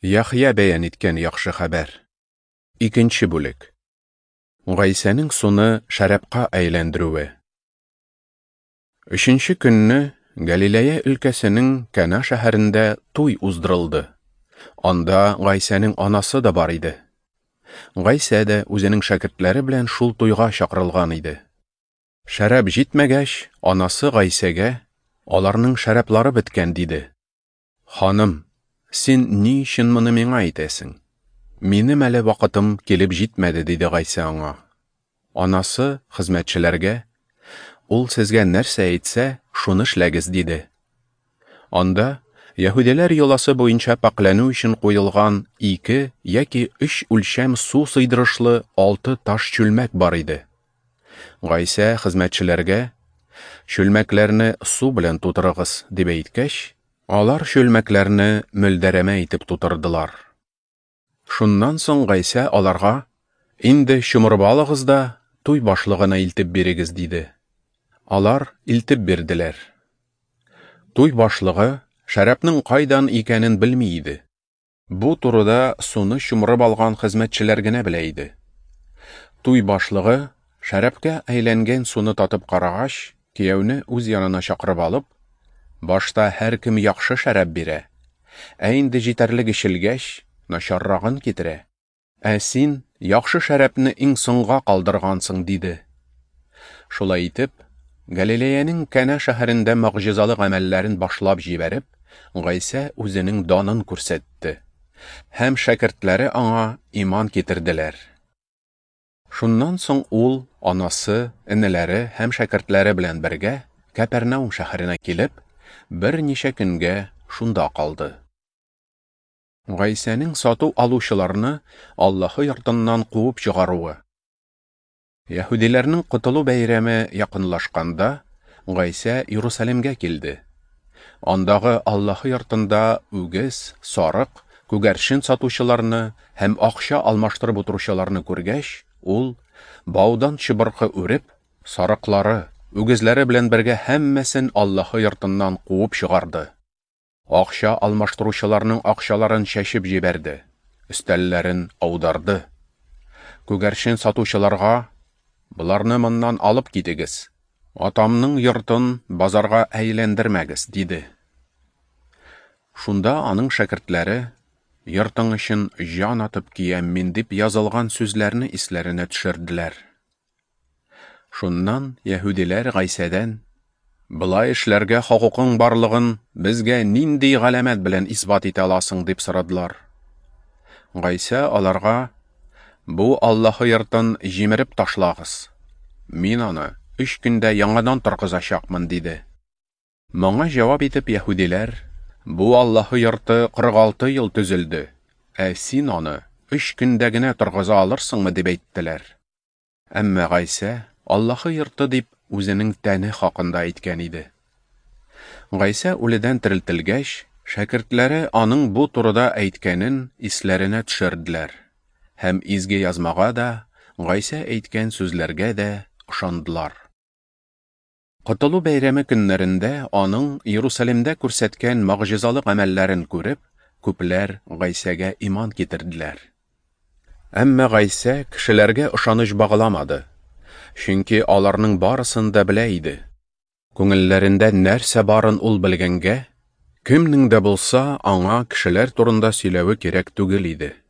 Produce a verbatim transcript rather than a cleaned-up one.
Яхья бәян иткән яхшы хәбәр. Икенче бүлек. Гайсәнең суны шәрабка әйләндерүе. Өченче көнне Галилея өлкәсенең Кана шәһәрендә туй уздырылды. Анда Гайсәнең анасы да бар иде. Гайсә дә үзенең шәкертләре белән шул туйга чакырылган иде. Шәраб җитмәгәч, анасы Гайсәгә: "Аларның шәраплары беткән", диде. "Ханым, син ни өчен моны миңа әйтәсең? Минем әле вакытым килеп җитмәде", диде Гайсә аңа. Анасы хезмәтчеләргә: "Ул сезгә нәрсә әйтсә, шуны эшләгез", диде. Анда Яһүдиләр йоласы буенча паклану өчен куелган ике яки өч үлчәм су сыйдырышлы алты таш чүлмәк бар иде. Гайсә хезмәтчеләргә: "Чүлмәкләрне су белән тутырыгыз", дип әйткәч, алар чүлмәкләрне мөлдәрәмә итеп тутырдылар. Шуннан соң Гайсә аларга: "Инде чумырып алыгыз да туй башлыгына илтеп бирегез", диде. Алар илтеп бирделәр. Туй башлыгы шәрабның кайдан икәнен белми иде. Бу турыда суны чумырып алган хезмәтчеләр генә белә иде. Туй башлыгы шәрабка әйләнгән суны татып карагач, кияүне үз янына чакырып алып: "Башта һәр кем яхшы шәраб бирә, ә инде җитәрлек эчелгәч, начаррагын китерә. Ә син яхшы шәрабны иң соңга калдыргансың", диде. Шулай итеп, Галилеяның Кана шәһәрендә мөгъҗизалы гамәлләрен башлап җибәреп, Гайсә үзенең данын күрсәтте. Һәм шәкертләре аңа иман китерделәр. Шуннан соң ул, анасы, энеләре һәм шәкертләре белән бергә Капернаум шәһәренә килеп, бер ничә көнгә шунда калды. Гайсәнең сату алучыларны Аллаһы йортыннан куып чыгаруы. Яһүдиләрнең Котылу бәйрәме якынлашканда, Гайсә Иерусалимгә килде. Андагы Аллаһы йортында үгез, сарык, күгәрчен сатучыларны һәм акча алмаштырып утыручыларны күргәч, ул, баудан чыбыркы үреп, сарыклары, үгезләре белән бергә һәммәсен Аллаһы йортыннан куып чыгарды. Акча алмаштыручыларның акчаларын чәчеп җибәрде, өстәлләрен аударды. Күгәрчен сатучыларга: "Буларны моннан алып китегез. Атамның йортын базарга әйләндермәгез", диде. Шунда аның шәкертләре йортың өчен җан атып киям мин дип язылган сүзләрне исләренә төшерделәр. Шуннан Яһүдиләр Гайсәдән: "Булай эшләргә хокукың барлыгын безгә нинди галәмәт белән исбат итә аласың?" дип сорадылар. Гайсә аларга: "Бу Аллаһы йортын җимереп ташлагыз. Мин аны өч көндә яңадан торгызачакмын", диде. Моңа җавап итеп Яһүдиләр: "Бу Аллаһы йорты кырык алты ел төзелде, ә син аны өч көндә генә торгыза алырсыңмы?" дип әйттеләр. Әмма Гайсә Аллаһы йорты дип үзенең тәне хакында әйткән иде. Гайсә үледән терелтелгәч, шәкертләре аның бу турыда әйткәнен исләренә төшерделәр. Һәм изге язмага да, Гайсә әйткән сүзләргә дә ышандылар. Котылу бәйрәме көннәрендә аның Иерусалимдә күрсәткән мөгъҗизалы гамәлләрен күреп, күпләр Гайсәгә иман китерделәр. Әмма Гайсә кешеләргә ышаныч багламады, чөнки аларның барысын да белә иде. Күңелләрендә нәрсә барын ул белгәнгә, кемнең дә булса аңа кешеләр турында сөйләве кирәк түгел иде.